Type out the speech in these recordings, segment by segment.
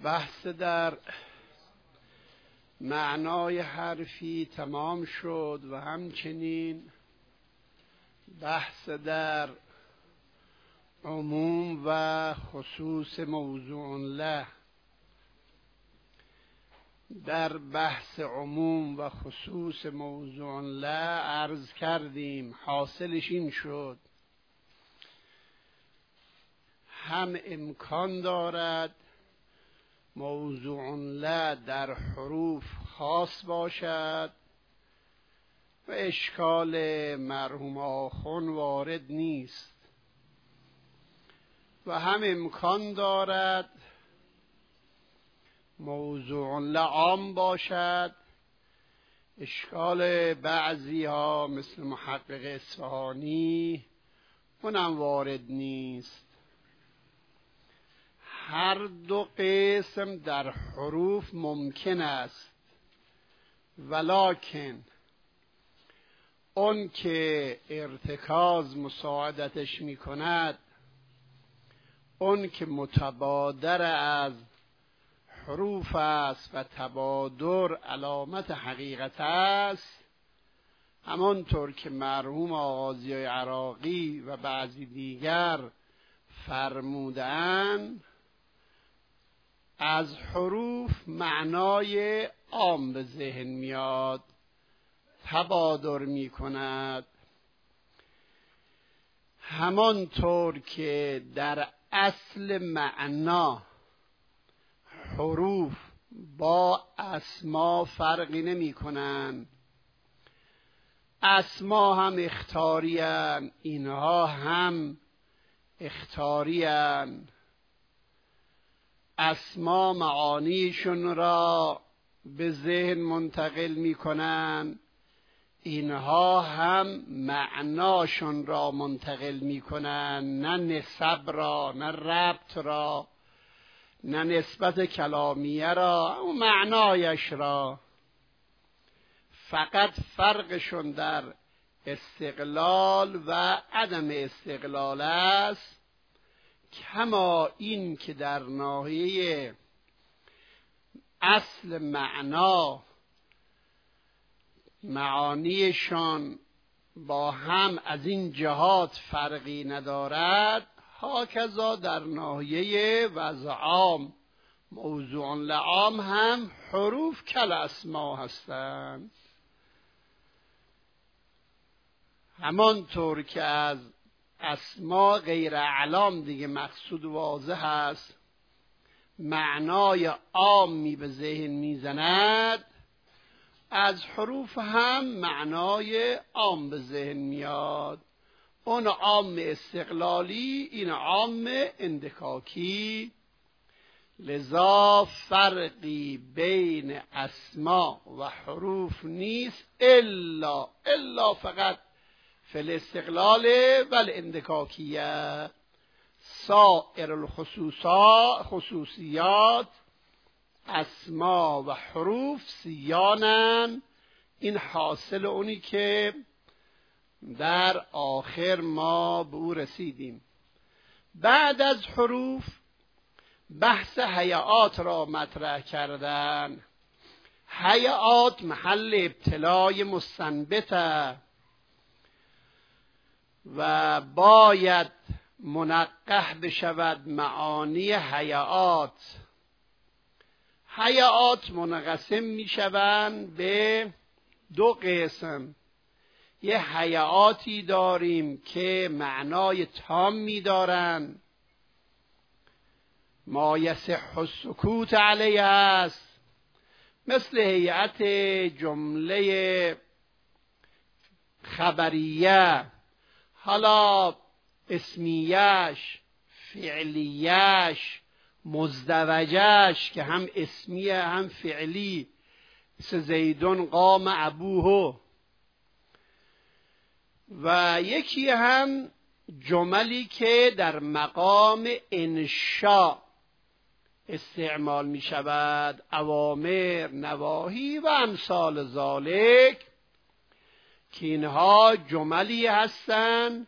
بحث در معنای حرفی تمام شد و همچنین بحث در عموم و خصوص موضوع له. در بحث عموم و خصوص موضوع له عرض کردیم حاصلش این شد هم امکان دارد موضوع له در حروف خاص باشد و اشکال مرحوم آخوند وارد نیست و هم امکان دارد موضوع له عام باشد، اشکال بعضی ها مثل محقق اصفهانی اونم وارد نیست. هر دو قسم در حروف ممکن است، ولکن اون که ارتکاز مساعدتش می کند، اون که متبادر از حروف است و تبادر علامت حقیقت است، همانطور که مرحوم آغازی عراقی و بعضی دیگر فرمودند، از حروف معنای عام به ذهن میاد، تبادر می کند. همانطور که در اصل معنا حروف با اسما فرقی نمی کنند، اسما هم اخطاری‌اند، اینها هم اخطاری‌اند. اسما معانیشون را به ذهن منتقل می کنند، اینها هم معناشون را منتقل می کنند، نه نسب را، نه ربط را، نه نسبت کلامیه را، اون معنایش را. فقط فرقشون در استقلال و عدم استقلال است، کما این که در ناحیه اصل معنا معانیشان با هم از این جهات فرقی ندارد، هاکذا در ناحیه وضع عام موضوع لعام هم حروف کل اسما هستند. همانطور که از اسما غیر اعلام دیگه مقصود واضح است، معنای عامی به ذهن میزند، از حروف هم معنای عام به ذهن میاد. اون عام استقلالی، این عام اندکاکی. لذا فرقی بین اسما و حروف نیست الا فقط فی الاستقلال و الاندکاکیه. سائر الخصوصیات اسما و حروف سیانن. این حاصل اونی که در آخر ما به او رسیدیم. بعد از حروف بحث هیئات را مطرح کردن. هیئات محل ابتلای مستنبطه و باید منقح بشود معانی هیئات. هیئات منقسم میشوند به دو قسم. یه هیئاتی داریم که معنای تامی دارند، ما یصح السکوت علیه است، مثل هیئت جمله خبریه، حالا اسمیش، فعلیش، مزدوجش که هم اسمیه هم فعلی، مثل زیدون قام ابوه. و یکی هم جملی که در مقام انشاء استعمال می شود، اوامر، نواهی و امثال ذالک، که اینها جملی هستند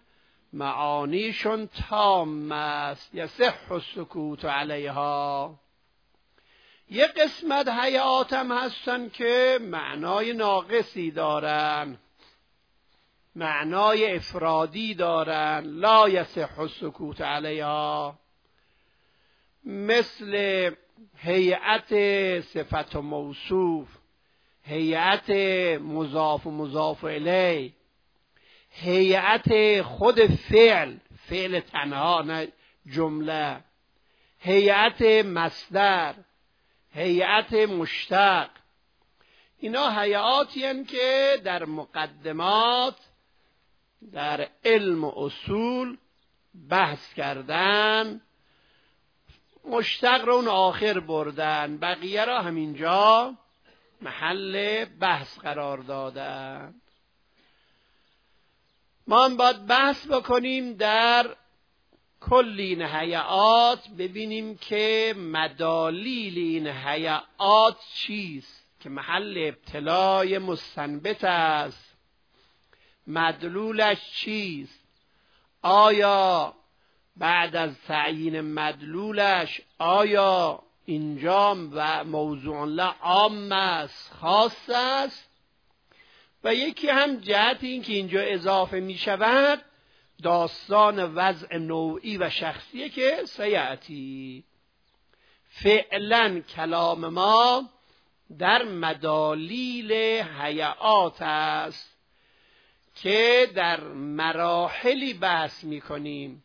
معانیشون تام است، یصح السکوت علیها. یه قسمت هیئات هم هستن که معنای ناقصی دارن، معنای افرادی دارن، لا یصح السکوت علیها، مثل هیئت صفت و موصوف، هیئت مضاف و مضاف الیه، هیئت خود فعل تنها نه جمله، هیئت مصدر، هیئت مشتق. اینا هیئاتی هستند که در مقدمات در علم و اصول بحث کردن، مشتق رو اون آخر بردن، بقیه را همینجا محل بحث قرار دادن. ما هم باید بحث بکنیم در کل این هیئات، ببینیم که مدالیل این هیئات چیست که محل ابتلای مستنبت است، مدلولش چیست، آیا بعد از تعیین مدلولش آیا اینجا و موضوع له عام است خاص است، و یکی هم جهت این که اینجا اضافه می شود داستان وضع نوعی و شخصیه که سیأتی. فعلا کلام ما در مدالیل هیئات است که در مراحلی بحث می کنیم.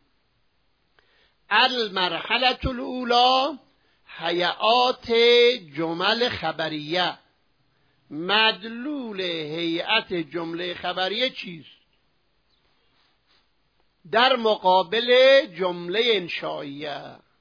المرحله الاولی هیئات جمل خبریه. مدلول هیئت جمله خبریه چیست؟ در مقابل جمله انشائیه.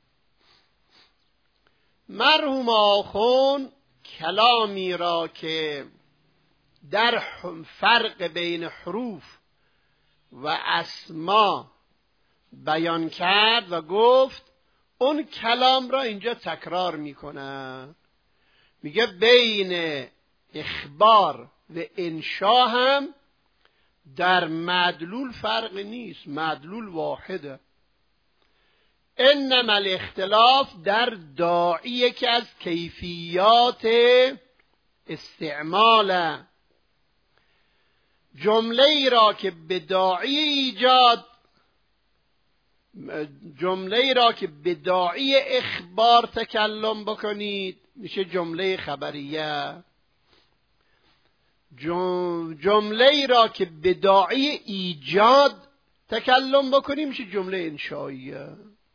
مرحوم آخوند کلامی را که در فرق بین حروف و اسما بیان کرد و گفت اون کلام را اینجا تکرار میکنه، میگه بین اخبار و انشا هم در مدلول فرق نیست، مدلول واحده. انما الاختلاف در داعیه که از کیفیات استعمال جمله ای را که به داعی ایجاد، جمله ای را که به داعی اخبار تکلم بکنید میشه جمله خبریه، جمله ای را که به داعی ایجاد تکلم بکنیم میشه جمله انشائیه.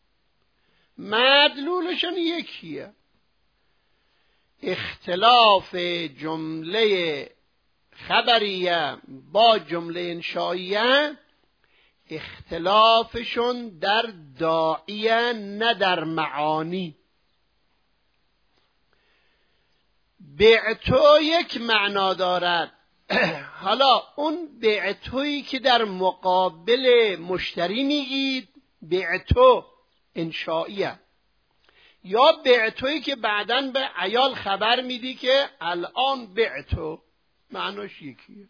مدلولشون یکیه. اختلاف جمله خبریه با جمله انشائیه اختلافشون در داعیه نه در معانی. بعتو یک معنا دارد. حالا اون بعتویی که در مقابل مشتری میگید بعتو انشائیه، یا بعتویی که بعداً به عیال خبر میدی که الان بعتو، معناش یکیه.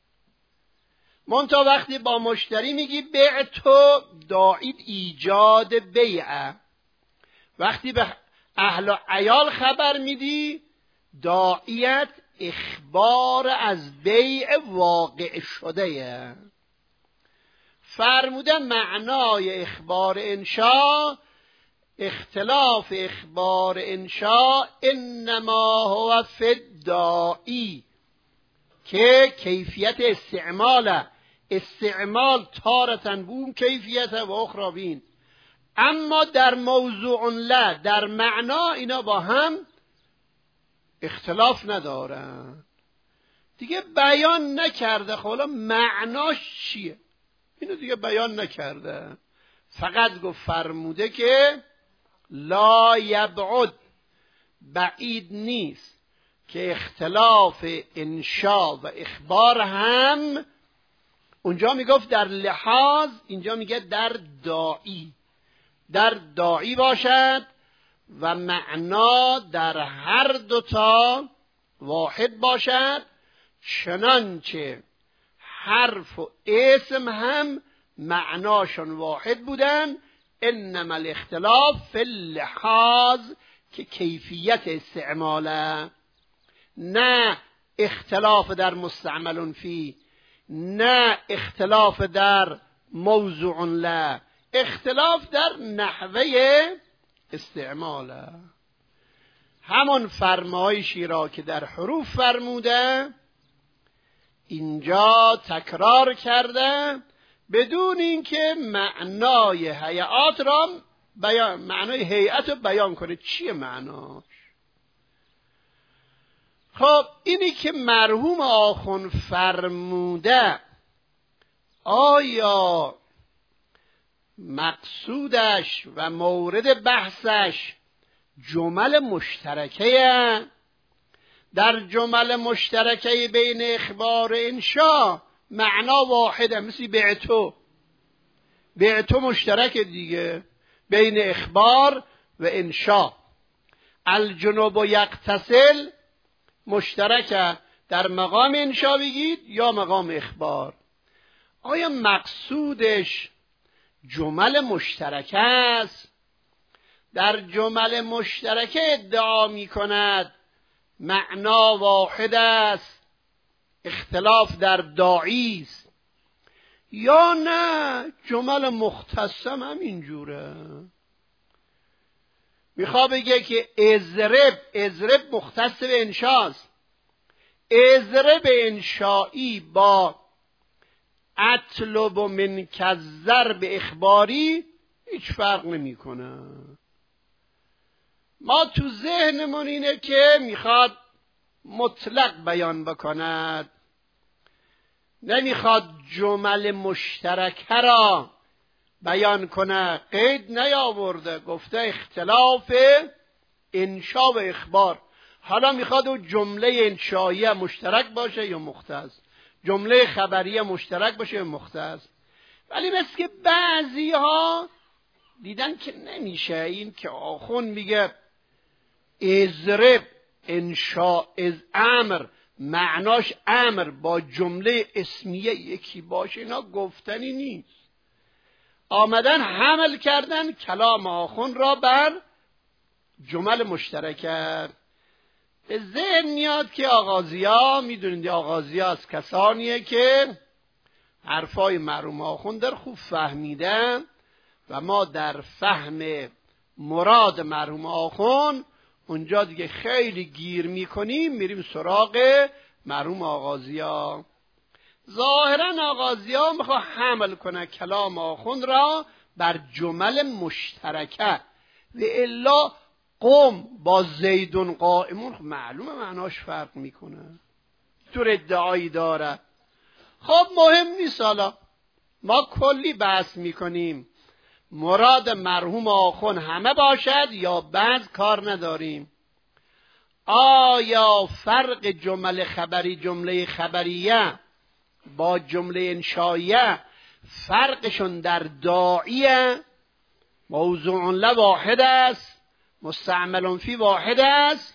منتها وقتی با مشتری میگی بعتو داعید ایجاد بیعه، وقتی به اهل و عیال خبر میدی داعیت اخبار از بیع واقع شده. فرمودن معنای اخبار انشا، اختلاف اخبار انشا انما هو فی الداعی که کیفیت استعمال تارتن بون کیفیت و اخرى بین، اما در موضوع له در معنا اینا با هم اختلاف ندارن. دیگه بیان نکرده حالا معناش چیه، اینو دیگه بیان نکرده، فقط گفت فرموده که لا یبعد، بعید نیست که اختلاف انشا و اخبار هم اونجا میگفت در لحاظ، اینجا میگه در داعی باشد و معنا در هر دوتا واحد باشد، چنانچه حرف و اسم هم معناشون واحد بودن. انما الاختلاف فی اللحاظ که کیفیت استعماله، نه اختلاف در مستعمل فی، نه اختلاف در موضوع له، اختلاف در نحوه استعماله. همون فرمایشی را که در حروف فرموده اینجا تکرار کرده بدون اینکه معنای هیئات را معنای هیئت رو بیان کنه. چیه معناش؟ خب اینی که مرحوم آخوند فرموده آیا مقصودش و مورد بحثش جمل مشترکه؟ در جمل مشترکه بین اخبار و انشا معنا واحده، مثل بعتو مشترک دیگه بین اخبار و انشا. الجنوب و یغتسل مشترکه در مقام انشا بگید یا مقام اخبار. آیا مقصودش جمل مشترکه است؟ در جمل مشترکه ادعا می کند معنا واحد است، اختلاف در داعی است، یا نه جمل مختصم هم اینجوره؟ میخواد بگه که اضرب مختص به انشاست، اضرب انشایی با اطلب من کالضرب اخباری هیچ فرق نمیکنه. ما تو ذهنمون اینه که میخواد مطلق بیان بکند، نمیخواد جمل مشترکه را بیان کنه، قید نیاورده، گفته اختلاف انشا و اخبار. حالا میخواد اون جمله انشاییه مشترک باشه یا مختص، جمله خبریه مشترک باشه یا مختص. ولی مثل که بعضی ها دیدن که نمیشه. این که آخوند میگه اضرب انشا از امر معناش امر با جمله اسمیه یکی باشه، اینا گفتنی نیست. آمدن حمل کردن کلام آخوند را بر جمل مشترکه. به ذهن میاد که آغازیا، میدونید آغازیا از کسانیه که حرفای مرحوم آخوند در خوب فهمیدن و ما در فهم مراد مرحوم آخوند اونجا دیگه خیلی گیر میکنیم، میریم سراغ مرحوم آغازیا. ظاهرا آغازیا میخواه حمل کنه کلام آخوند را بر جمل مشترکه، و الا قم با زیدون قائمون معلومه معناش فرق میکنه، طور ادعایی داره. خب مهم نیست، حالا ما کلی بحث میکنیم مراد مرحوم آخوند همه باشد یا بعض کار نداریم. آیا فرق جمله خبری جمله خبریه با جمله انشاییه فرقشون در داعیه؟ موضوع له واحد است، مستعمل فی واحد است.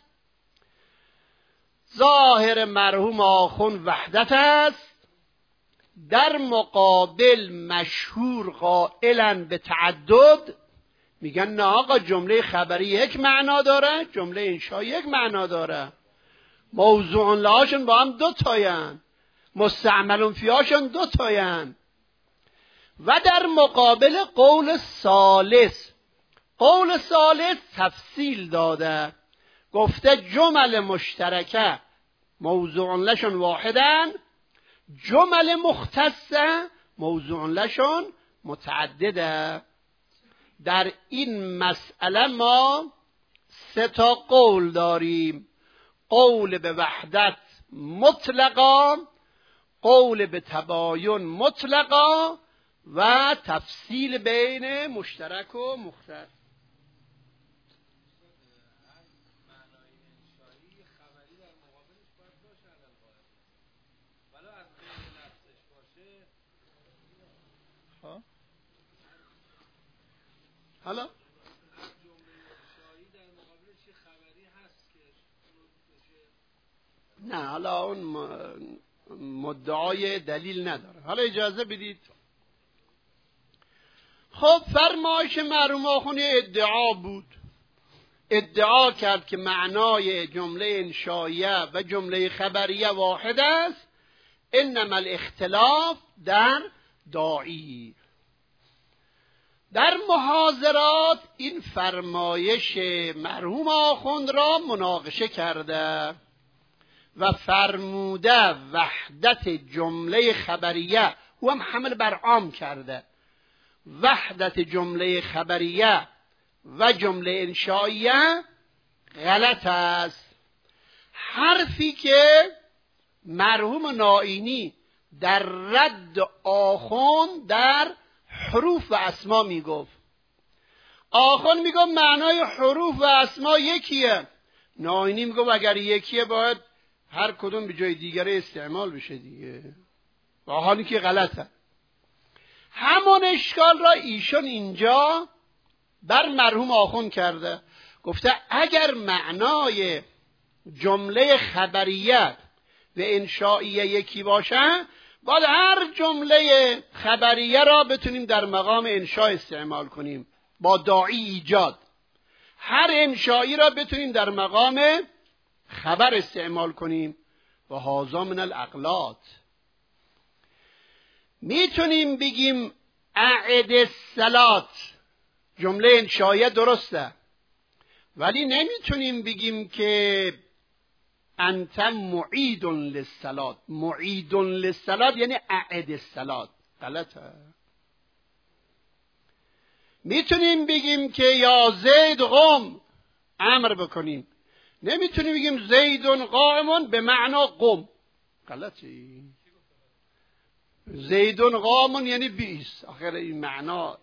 ظاهر مرحوم آخوند وحدت است، در مقابل مشهور قائلن به تعدد، میگن نه آقا جمله خبری یک معنا داره، جمله انشایی یک معنا داره، موضوع لهاشون با هم دو تاین، مستعمل فیهاشون دو تاین. و در مقابل قول ثالث تفصیل داده، گفته جمل مشترکه موضوع لشون واحدن، جمل مختصه موضوع لشون متعدده. در این مسئله ما 3 قول داریم: قول به وحدت مطلقا، قول به تباین مطلقا و تفصیل بین مشترک و مختص. حالا نه، حالا اون مدعای دلیل نداره. حالا اجازه بدید. خب فرمایش مرحوم آخوند ادعا بود، ادعا کرد که معنای جمله انشائیه و جمله خبریه واحد است، انما الاختلاف در داعی. در محاضرات این فرمایش مرحوم آخوند را مناقشه کرده و فرموده وحدت جمله خبریه، او هم حمل بر عام کرده، وحدت جمله خبریه و جمله انشائیه غلط است. حرفی که مرحوم نائینی در رد آخوند در حروف و اسما میگفت، آخوند میگفت معنای حروف و اسما یکیه، نائینی میگفت اگر یکیه باید هر کدوم به جای دیگره استعمال بشه دیگه، و حالی که غلطه. همان اشکال را ایشون اینجا بر مرحوم آخوند کرده، گفته اگر معنای جمله خبریه و انشائیه یکی باشه، باید هر جمله خبریه را بتونیم در مقام انشاء استعمال کنیم با داعی ایجاد، هر انشایی را بتونیم در مقام خبر استعمال کنیم و هذا من الاغلاط. میتونیم بگیم اعد الصلات جمله انشائیه درسته، ولی نمیتونیم بگیم که انت معید للصلات. معید للصلات یعنی اعد الصلات، غلطه. میتونیم بگیم که یا زید قم امر بکنیم، نمیتونیم بگیم زید قائم به معنا قم، غلطی. زید قائم یعنی بیست، آخر این معنا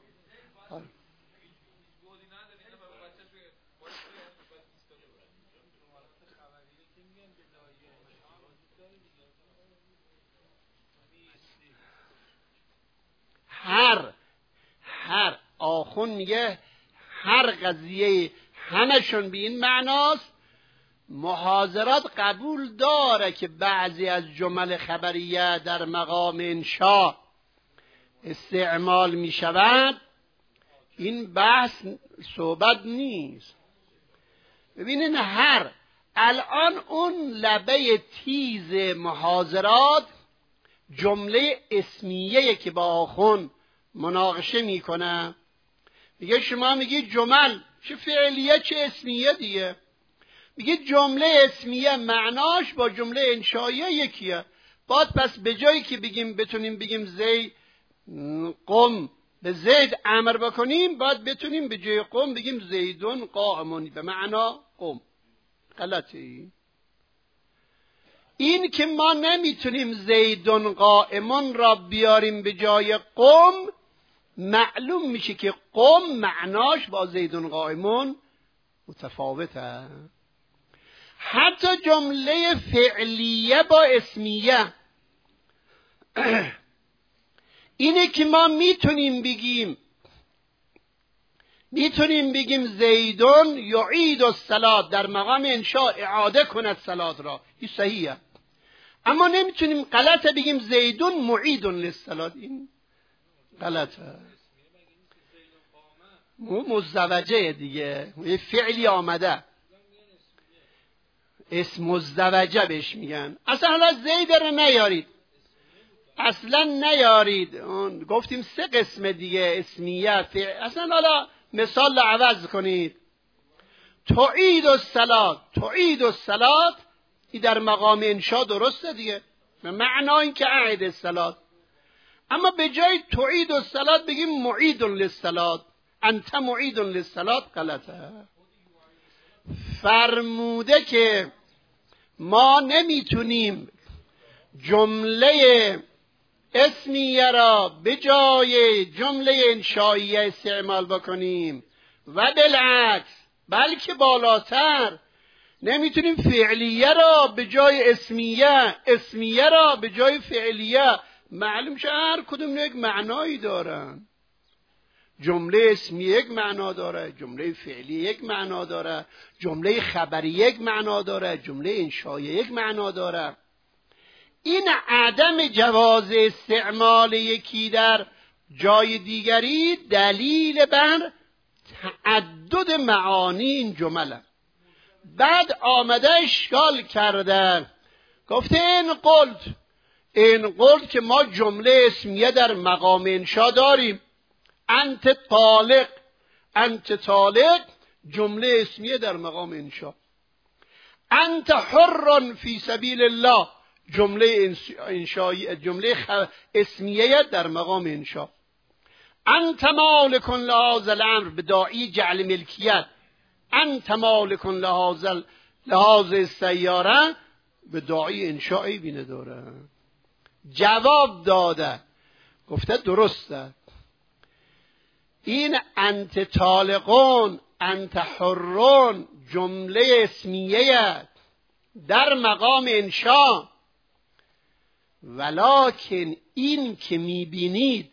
هر آخون میگه هر قضیه همشون به این معناست. محاضرات قبول داره که بعضی از جمل خبریه در مقام انشاء استعمال می شود، این بحث صحبت نیست. ببینین الان اون لبه تیز محاضرات جمله اسمیه که با آخون مناقشه میکنه، میگه شما میگی جمل چه فعلیه چه اسمیه دیگه، میگه جمله اسمیه معناش با جمله انشائیه یکیه، باید پس به جایی که بتونیم بگیم زید قم به زید امر بکنیم، باید بتونیم به جای قم بگیم زیدون قائمون به معنا قم. غلطی. این که ما نمیتونیم زیدون قائمون را بیاریم به جای قم، معلوم میشه که قم معناش با زیدون قائمون متفاوته. حتی جمله فعلیه با اسمیه اینه که ما میتونیم بگیم زیدون یعید الصلاة در مقام انشاء اعاده کند صلات را، این صحیحه، اما نمیتونیم غلطه بگیم زیدون معید للصلاة، این غلطه. مزدوجه دیگه، یه فعلی آمده اسم مزدوجه بهش میگن. اصلا حالا زید رو نیارید، اصلا نیارید، گفتیم 3 قسم دیگه اسمیه فعل، اصلا حالا مثال عوض کنید. تعید الصلاة این در مقام انشاء درسته دیگه، به معنا این که اعد الصلاة، اما به جای تعید الصلاة بگیم معید للصلاة، انت معید للصلاة، غلطه. فرموده که ما نمیتونیم جمله اسمیه را به جای جمله انشائیه استعمال بکنیم و بالعکس، بلکه بالاتر نمیتونیم فعلیه را به جای اسمیه را به جای فعلیه. معلوم شه هر کدوم یک معنایی دارن، جمله اسمی یک معنا داره، جمله فعلی یک معنا داره، جمله خبری یک معنا داره، جمله انشایی یک معنا داره. این عدم جواز استعمال یکی در جای دیگری دلیل بر تعدد معانی این جمله. بعد آمده اشکال کردن، گفته این قلت که ما جمله اسمیه در مقام انشا داریم. انت طالق جمله اسمیه در مقام انشا. انت حر فی سبیل الله جمله اسمیه در مقام انشا. انت مالک لهذا الامر به داعی جعل ملکیت. انت مالک لهذا السیاره به داعی انشا عیبی نداره. جواب داده، گفته درسته این انت طالقون انت حرون جمله اسمیه در مقام انشا، ولکن این که میبینید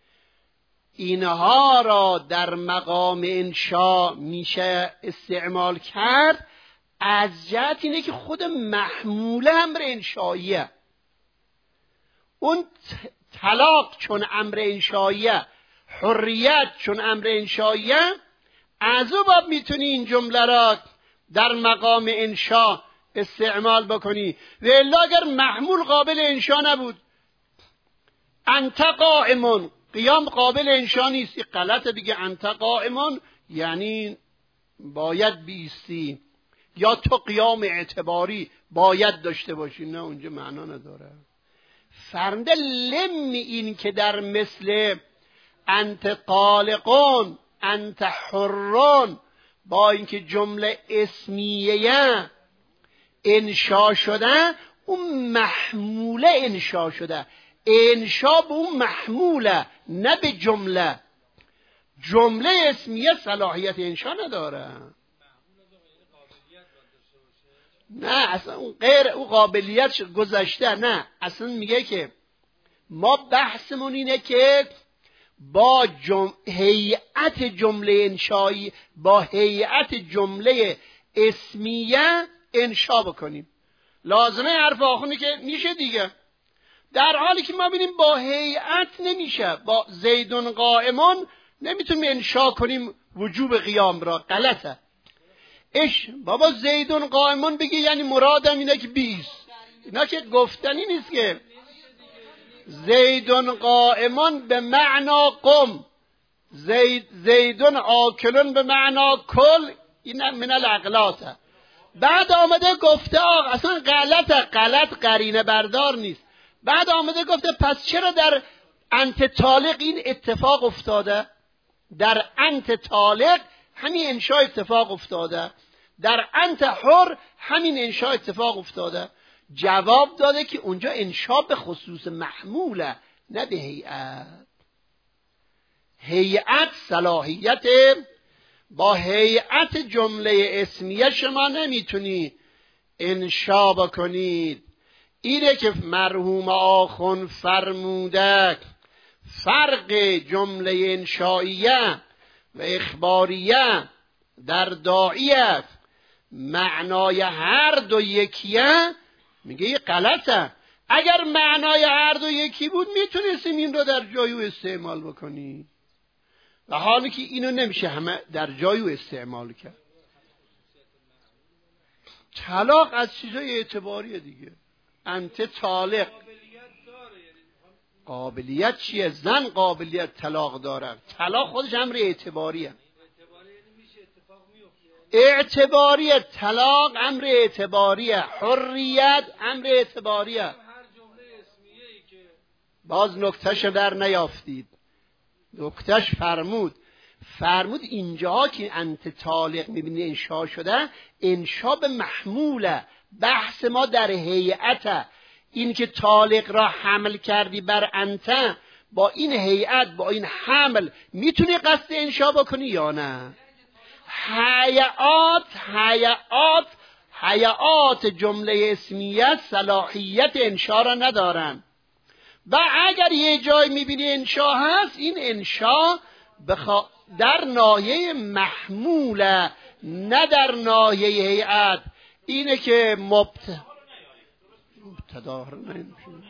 اینها را در مقام انشا میشه استعمال کرد از جهت اینه که خود محمول امر انشاییه. اون طلاق چون امر انشاییه، حریت چون امر انشاییه، از او باید میتونی این جمله را در مقام انشا استعمال بکنی. و الا اگر محمول قابل انشا نبود، انت قائمون قیام قابل انشا نیست، غلطه دیگه. انت قائمون یعنی باید بیستی، یا تو قیام اعتباری باید داشته باشی، نه اونجا معنا نداره. فرمده لم این که در مثل انت طالقون انت حرون با اینکه جمله اسمیه انشا شده، اون محموله انشا شده. انشا به اون محموله نه به جمله. جمله اسمیه صلاحیت انشا نداره. نه اصلا اون غیر اون قابلیت گذشته. نه اصلا میگه که ما بحثمون اینه که با هیئت جمله انشایی، با هیئت جمله اسمیه انشا بکنیم. لازمه حرف آخونی که میشه دیگه، در حالی که ما بینیم با هیئت نمیشه. با زیدون قائمون نمیتونیم انشا کنیم وجوب قیام را، غلطه. بابا زیدون قائمون بگی یعنی مرادم اینه که 20. اینا که گفتنی نیست که. زیدون قائمون به معنا قم، زیدون آکلون به معنا کل، این من الاغلاطه. بعد آمده گفته آقا اصلا غلط قرینه بردار نیست. بعد آمده گفته پس چرا در انت طالق این اتفاق افتاده؟ در انت طالق همین انشاء اتفاق افتاده، در انت حر همین انشاء اتفاق افتاده. جواب داده که اونجا انشاء به خصوص محموله نه به هیئت. هیئت صلاحیت، با هیئت جمله اسمیه شما نمیتونی انشاء بکنید. اینه که مرحوم آخون فرموده فرق جمله انشائیه و اخباریه در داعیه معنای هر دو یکیه. میگه یه غلطه. اگر معنای هر دو یکی بود میتونستیم این رو در جایو استعمال بکنی، و حالی که اینو نمیشه همه در جایو استعمال کرد. طلاق از چیزای اعتباریه دیگه. انت طالق قابلیت چیه؟ زن قابلیت طلاق داره. طلاق خودش امر اعتباریه. اعتباریه. طلاق امر اعتباریه. حریت امر اعتباریه. باز نکتهش در نیافتید. نکتهش فرمود اینجا که انت طالق میبینی انشا شده، انشا به محموله. بحث ما در هیئته. این که طالق را حمل کردی بر انت، با این هیئت با این حمل میتونی قصد انشا بکنی یا نه؟ هیئات جمله اسمیه صلاحیت انشا را ندارن. و اگر یه جای میبینی انشا هست، این انشا در ناحیه محموله نه در ناحیه هیئت. اینه که مبتدا نمیشه.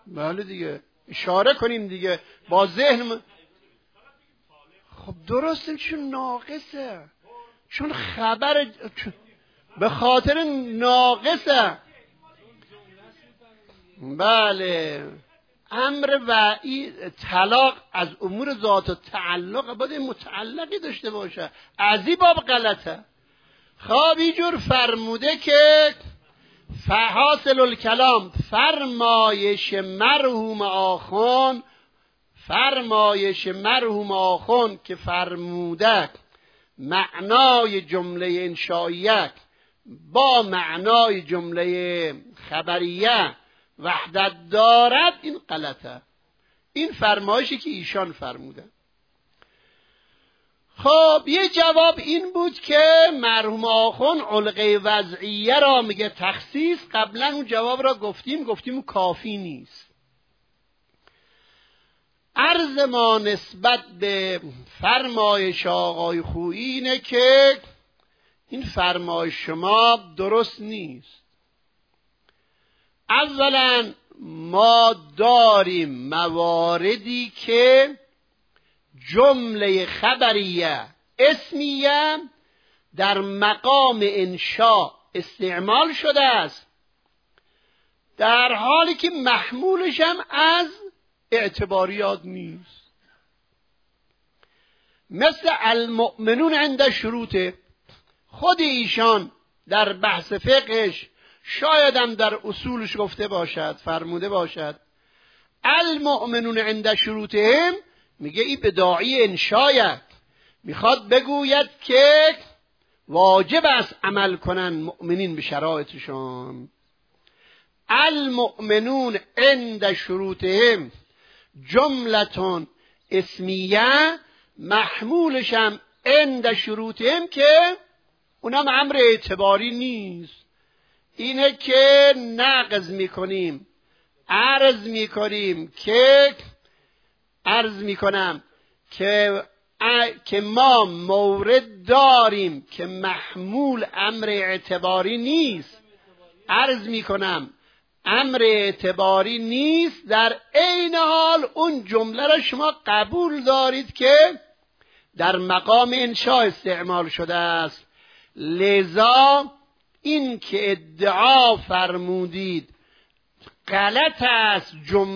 بله دیگه، اشاره کنیم دیگه با ذهن. خب درسته، چون ناقصه، چون خبر به خاطر ناقصه. بله، امر وعید طلاق از امور ذات و تعلق باید متعلقی داشته باشه، از این باب غلطه. خب اینجور فرموده که فحاصل الکلام فرمایش مرحوم آخون که فرموده معنای جمله انشائیه با معنای جمله خبریه وحدت دارد، این غلطه. این فرمایشی که ایشان فرموده. خب یه جواب این بود که مرحوم آخون علقه وضعیه را میگه تخصیص. قبلا اون جواب را گفتیم کافی نیست. عرض ما نسبت به فرمایش آقای خویی اینه که این فرمایش شما درست نیست. اولا ما داریم مواردی که جمله خبریه اسمیه در مقام انشاء استعمال شده است، در حالی که محمولش هم از اعتباریات نیست. مثل المؤمنون عند شروطه، خود ایشان در بحث فقهش شاید هم در اصولش گفته باشد، فرموده باشد المؤمنون عند شروطهم، میگه این بداعی انشاید، میخواد بگوید که واجب است عمل کنن مؤمنین به شرایطشان. المؤمنون عند شروطهم جملتون اسمیه، محمولشم عند شروطهم که اونم امر اعتباری نیست. اینه که نقض میکنیم، عرض میکنم که ما مورد داریم که محمول امر اعتباری نیست. عرض میکنم امر اعتباری نیست، در عین حال اون جمله را شما قبول دارید که در مقام انشاء استعمال شده است. لذا این که ادعا فرمودید غلط است،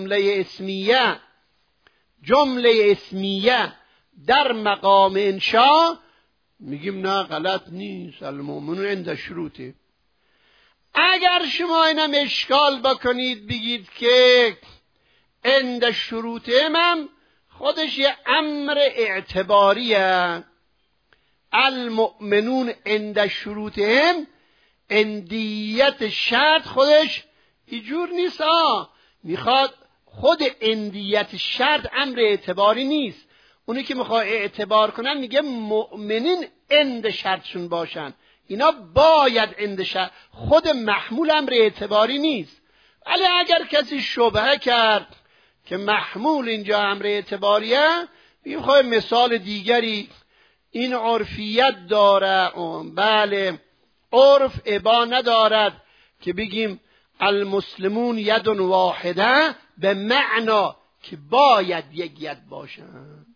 جمله اسمیه در مقام انشاء، میگیم نه غلط نیست، المؤمنون عند شروطه. اگر شما اینم اشکال بکنید بگید که عند شروطهم هم خودش یه امر اعتباریه، المؤمنون عند شروطهم اندیت شرط خودش اینجور نیست. میخواد خود اندیت شرط امر اعتباری نیست، اونی که میخواد اعتبار کنن میگه مؤمنین عند شرطشون باشن، اینا باید عند شرط، خود محمول امر اعتباری نیست. ولی اگر کسی شبهه کرد که محمول اینجا امر اعتباریه، میخواد مثال دیگری، این عرفیت داره، بله عرف ابا ندارد که بگیم المسلمون ید واحده به معنا که باید یک ید باشن.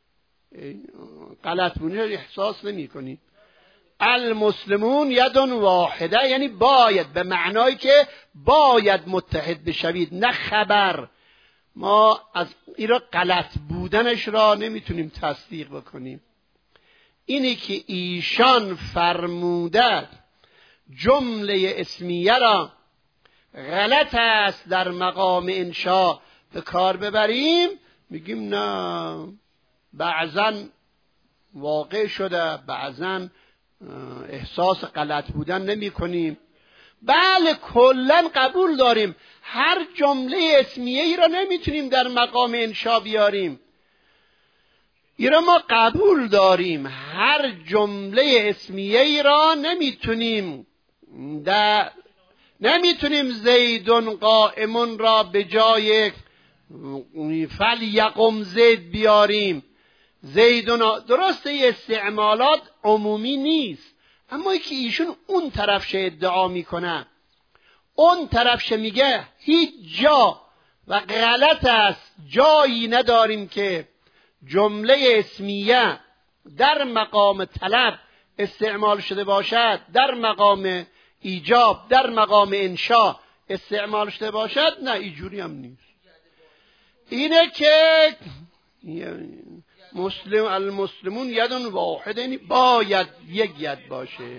غلط بونه احساس نمی کنید. المسلمون ید واحده یعنی باید، به معنایی که باید متحد بشوید، نه خبر. ما از این را غلط بودنش را نمیتونیم تصدیق بکنیم. اینی که ایشان فرموده جمله اسمیه را غلط است در مقام انشاء به کار ببریم، میگیم نه، بعضا واقع شده، بعضا احساس غلط بودن نمی کنیم. بله کلن قبول داریم هر جمله اسمیه ای را نمیتونیم در مقام انشاء بیاریم. این را ما قبول داریم، هر جمله اسمیه ای را نمیتونیم زیدون قائمون را به جای فلیقم زید بیاریم. زیدون درسته استعمالات عمومی نیست، اما که ایشون اون طرفش ادعا میکنه، اون طرفش میگه هیچ جا و غلط است، جایی نداریم که جمله اسمیه در مقام طلب استعمال شده باشد، در مقام ایجاب، در مقام انشاء استعمال شده باشد. نه اینجوری هم نیست. اینه که المسلمون یدون واحد، یعنی باید یک ید باشه.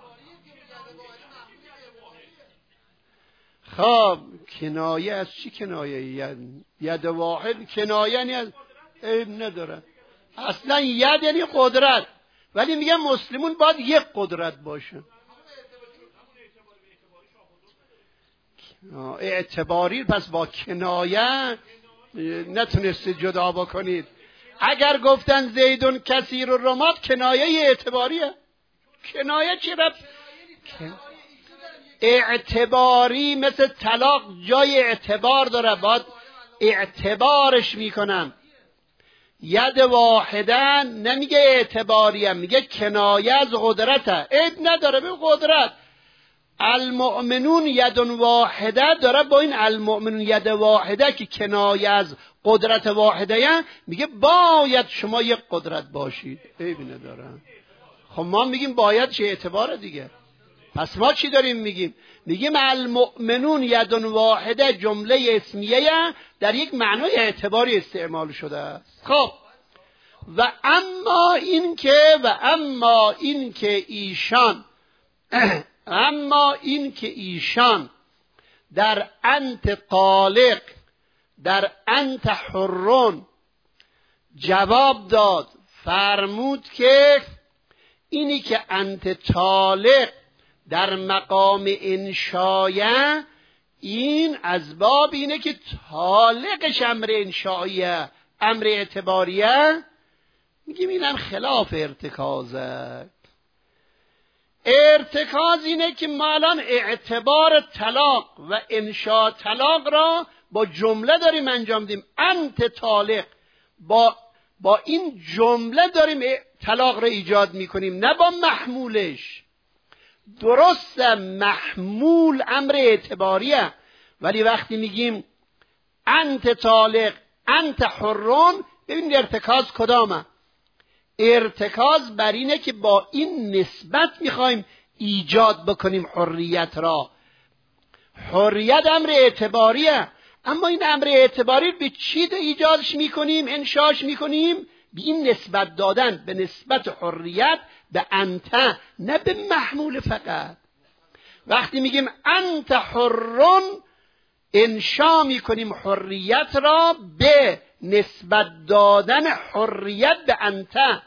خب کنایه از چی کنایه؟ ید واحد کنایه یعنی از عیب نداره. اصلا ید یعنی قدرت، ولی میگه مسلمون باید یک قدرت باشه. اعتباری پس با کنایه نتونسته جدا بکنید. اگر گفتن زیدون کثیر الرماد کنایه اعتباریه. کنایه چی رفت؟ اعتباری مثل طلاق جای اعتبار داره، باید اعتبارش میکنن. ید واحدن نمیگه اعتباریه، میگه کنایه از قدرته. عیب نداره به قدرت. المؤمنون یدون واحده داره با این المؤمنون ید واحده که کنایه از قدرت واحده میگه باید شما یک قدرت باشید. عیبی نداره. خب ما میگیم باید چه اعتباره دیگه؟ پس ما چی داریم میگیم؟ میگیم المؤمنون یدون واحده جمله اسمیه در یک معنای اعتباری استعمال شده است. خب و اما این که ایشان در انت طالق در انت حرون جواب داد، فرمود که اینی که انت طالق در مقام انشایه، این از باب اینه که طالقش امر انشاییه، امر اعتباریه. میگیم اینم خلاف ارتکازه. ارتکاز اینه که ما الان اعتبار طلاق و انشاء طلاق را با جمله داریم انجام دیم. انت طالق، با این جمله داریم طلاق را ایجاد میکنیم، نه با محمولش. درست محمول امر اعتباریه، ولی وقتی میگیم انت طالق انت حرون، ببین ارتکاز کدامه؟ ارتکاز بر اینه که با این نسبت میخوایم ایجاد بکنیم حریت را. حریت امر اعتباریه، اما این امر اعتباری به چی ایجادش میکنیم، انشاش میکنیم؟ به این نسبت دادن، به نسبت حریت به انت، نه به محمول فقط. وقتی میگیم انت حرون، انشا میکنیم حریت را به نسبت دادن حریت به انت.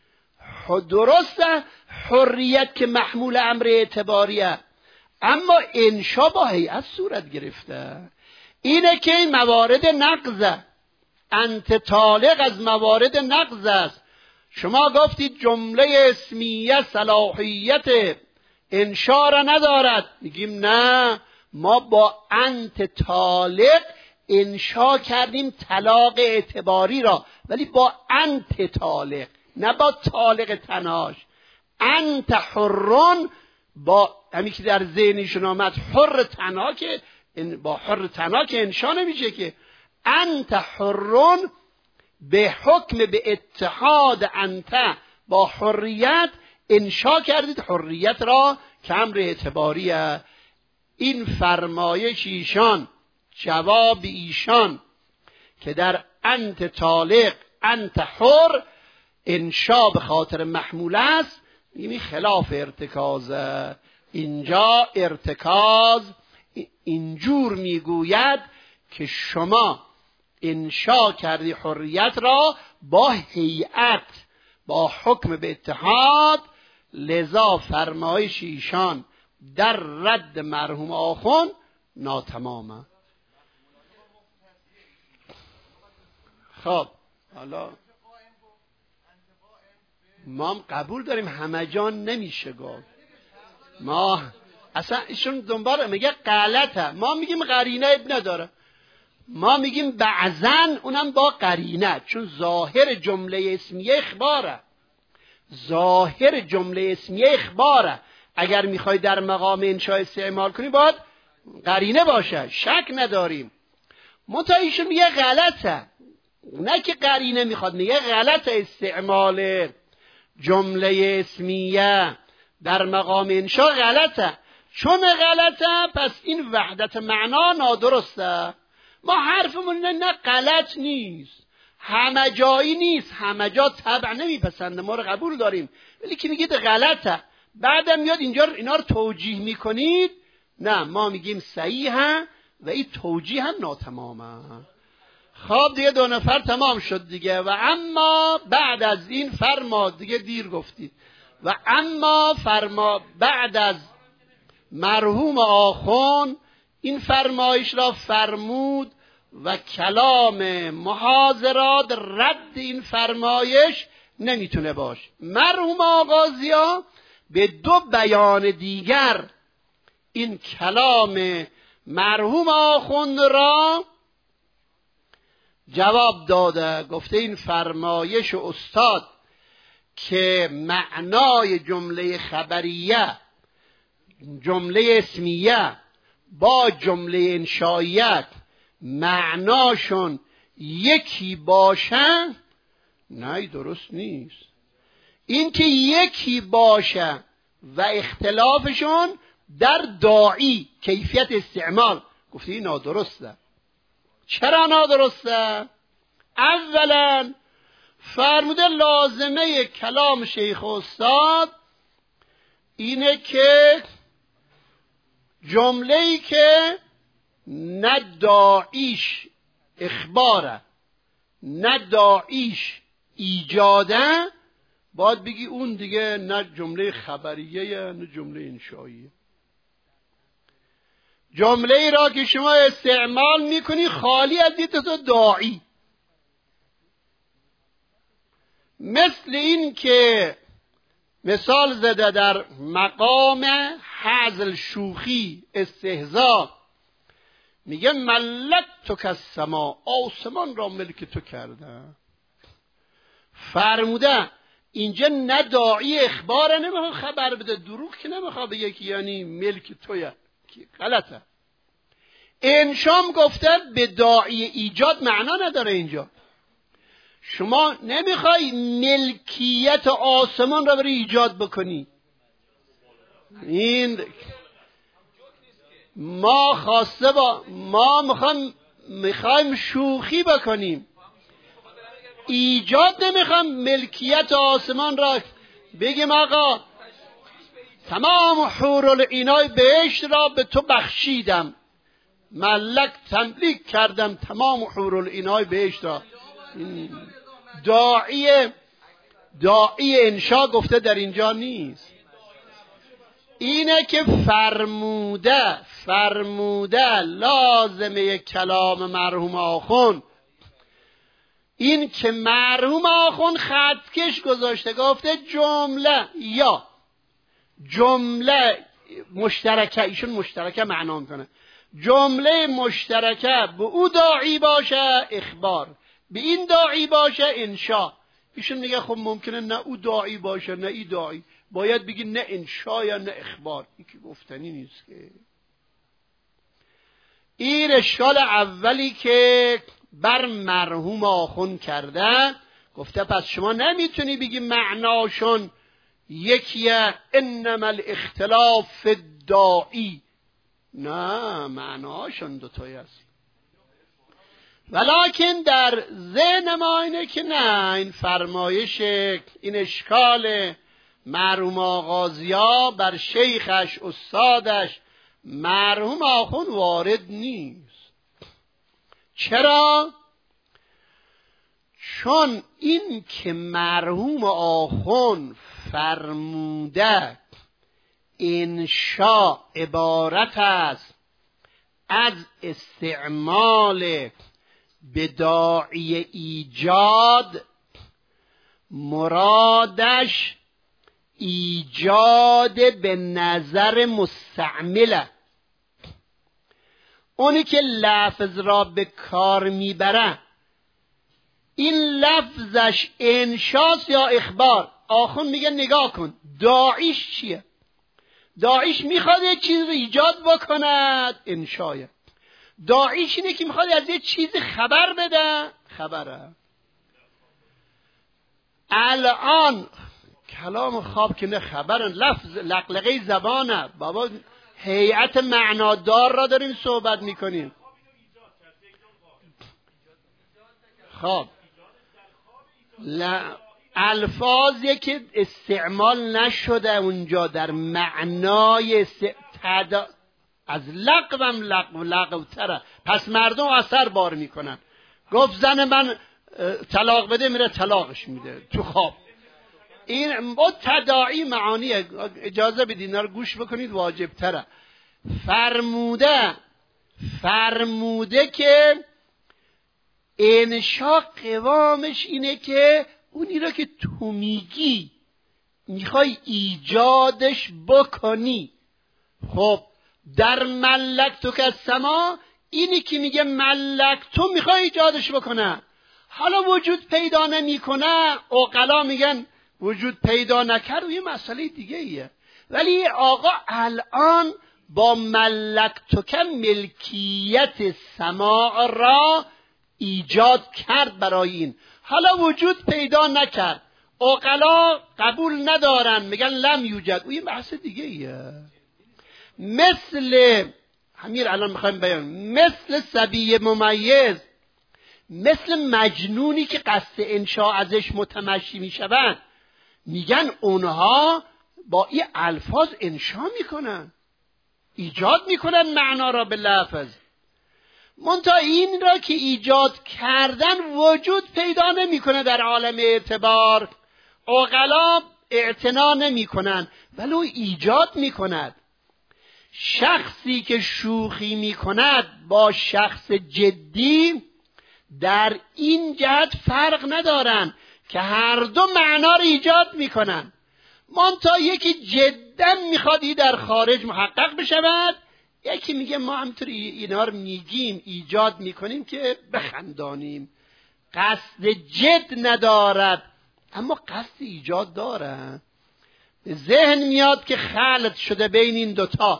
درسته حریت که محمول امر اعتباریه، اما انشا با هیئت صورت گرفته. اینه که این موارد نقضه. انت طالق از موارد نقض است. شما گفتید جمله اسمیه صلاحیت انشا را ندارد. میگیم نه، ما با انت طالق انشا کردیم طلاق اعتباری را، ولی با انت طالق، نه با طالق تناش. انت حرون با همین که در ذهنشون آمد حر تنها، که با حر تنها که انشا نمیشه که. انت حرون به حکم به اتحاد انت با حریت انشا کردید حریت را که امر اعتباریه. این فرمایش ایشان، جواب ایشان که در انت طالق انت حر انشا به خاطر محمول است، این خلاف ارتکازه. اینجا ارتکاز اینجور میگوید که شما انشا کردی حریت را با هیئت، با حکم به اتحاد، لذا فرمایش ایشان در رد مرحوم آخوند ناتمامه. خب حالا ما هم قبول داریم همه جان نمیشه گفت. ما اصلا ایشون دنبال میگه غلطه، ما میگیم قرینه اب نداره. ما میگیم بعضن اونم با قرینه، چون ظاهر جمله اسمیه اخباره. ظاهر جمله اسمیه اخباره. اگر میخوای در مقام انشاء استعمال کنی باید قرینه باشه، شک نداریم. منتها ایشون میگه غلطه، نه که قرینه میخواد، میگه غلط استعمال جمله اسمیه در مقام انشا غلطه. چون غلطه پس این وحدت معنا نادرسته. ما حرفمون نه غلط نیست، همه جایی نیست، همه جا طبع نمیپسنده، ما رو قبول داریم، ولی که میگید غلطه بعدم میاد اینجا اینا رو توجیه میکنید، نه ما میگیم صحیحه و این توجیه هم ناتمامه. خب دیگه 2 نفر تمام شد دیگه. و اما بعد از این فرماد، دیگه دیر گفتید، و اما فرما بعد از مرحوم آخوند این فرمایش را فرمود و کلام محاضرات رد این فرمایش نمیتونه باشه. مرحوم آغازیا به 2 بیان دیگر این کلام مرحوم آخوند را جواب داده، گفته این فرمایش استاد که معنای جمله خبریه، جمله اسمیه با جمله انشائیت معناشون یکی باشه، نه درست نیست. این که یکی باشه و اختلافشون در داعی کیفیت استعمال، گفته این نادرسته. چرا نادرسته؟ اولا فرموده لازمه کلام شیخ استاد اینه که جمله‌ای که نه داعیش اخباره نه داعیش ایجاده، باید بگی اون دیگه نه جمله خبریه نه جمله انشائیه. جمله ای را که شما استعمال میکنی خالی از دید تو داعی، مثل این که مثال زده در مقام هزل، شوخی، استهزاء، میگه ملکتک السما، آسمان را ملک تو کرده. فرموده اینجا نه داعی اخباره، نمیخواد خبر بده، دروغ که نمیخواد بگه که یعنی ملک تویه، غلطه. انشام گفته به داعی ایجاد معنا نداره. اینجا شما نمیخوای ملکیت آسمان را بری ایجاد بکنی. این ما خواسته ما میخوایم شوخی بکنیم، ایجاد نمیخوام ملکیت آسمان را بگیم آقا تمام حورالعینای بهشت را به تو بخشیدم، ملک تملیک کردم تمام حورالعینای بهشت را. داعی انشا گفته در اینجا نیست. اینه که فرموده لازمه کلام مرحوم آخوند این که مرحوم آخوند خطکش گذاشته، گفته جمله یا جمله مشترکه، ایشون مشترکه معنا میکنه، جمله مشترکه به او داعی باشه اخبار، به این داعی باشه انشا. ایشون میگه خب ممکنه نه او داعی باشه نه ای داعی، باید بگی نه انشا یا نه اخبار. این که گفتنی نیست که. این اشکال اولی که بر مرحوم آخوند کرده، گفته پس شما نمیتونی بگی معناشون یکیه، انما الاختلاف فی الداعی، نه معناشون دوتایی است. ولکن در ذهن ما اینه که نه، این فرمایش، این اشکال مرحوم آغازیا بر شیخش استادش مرحوم آخوند وارد نیست. چرا؟ چون این که مرحوم آخوند فرموده انشا عبارت است از استعمال بداعی ایجاد، مرادش ایجاد به نظر مستعمله. اونی که لفظ را به کار میبره این لفظش انشاست یا اخبار؟ آخوند میگه نگاه کن داعیش چیه؟ داعیش میخواد یه چیز رو ایجاد بکند، انشایه. داعیش اینه که میخواد از یه چیزی خبر بده، خبره. الان کلام خواب که نه خبرن، لفظ لقلقه زبانه بابا، هیئت معنادار را داریم صحبت میکنیم. خب الفاظی که استعمال نشده اونجا در معنای از لغوم لغوتره، پس مردم اثر بار میکنن. گفت زن من طلاق بده، میره طلاقش میده تو خواب. این با تداعی معانی، اجازه بدین اینا رو گوش بکنید، واجب تره. فرموده که انشا قوامش اینه که اونی را که تو میگی میخوای ایجادش بکنی. خب در ملکتو که السما، اینی که میگه ملکتو میخوای ایجادش بکنه. حالا وجود پیدا نمیکنه، عقلا میگن وجود پیدا نکرد، و یه مسئله دیگه ایه. ولی آقا الان با ملکتو که ملکیت سماع را ایجاد کرد برای این. حالا وجود پیدا نکرد، عقلا قبول ندارن، میگن لم یوجد، و یه بحث دیگه ایه. مثل همین الان میخوایم بیان، مثل صبی ممیز، مثل مجنونی که قصد انشاء ازش متمشی میشوند، میگن اونها با این الفاظ انشاء میکنن، ایجاد میکنن معنا را به لفظ. منتها این را که ایجاد کردن وجود پیدا نمیکنه در عالم اعتبار، عقلا اعتنا نمیکنن، ولو ایجاد میکند. شخصی که شوخی میکند با شخص جدی در این جهت فرق ندارن که هر دو معنا رو ایجاد میکنن. منتها یکی جدا میخواد در خارج محقق بشود، یکی میگه ما همینطور اینا رو میگیم ایجاد میکنیم که بخندانیم، قصد جد ندارد اما قصد ایجاد داره. به ذهن میاد که خلط شده بین این دوتا.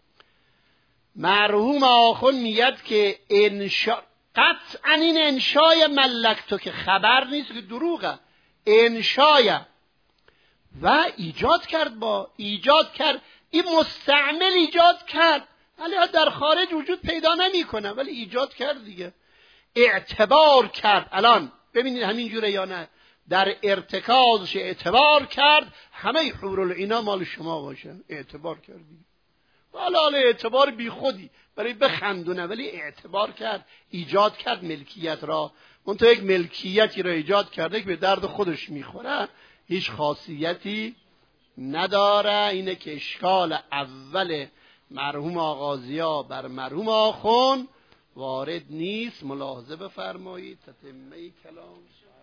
مرحوم آخون میگد که قطعا این انشای ملکتو که خبر نیست، که دروغه، انشای و ایجاد کرد، با ایجاد کرد، این مستعمل ایجاد کرد، ولی در خارج وجود پیدا نمیکنه، ولی ایجاد کرد دیگه، اعتبار کرد. الان ببینید همین جوره یا نه، در ارتکازش اعتبار کرد، همه حورالعینا مال شما باشه، اعتبار کرد دیگه. حالا اعتبار بی خودی برای بخندونه، ولی اعتبار کرد، ایجاد کرد ملکیت را. اون تو یک ملکیتی را ایجاد کرده که به درد خودش میخوره، هیچ خاصیتی نداره. اینه که اشکال اول مرحوم آغازیا بر مرحوم آخون وارد نیست. ملاحظه بفرمایید. تتمه کلام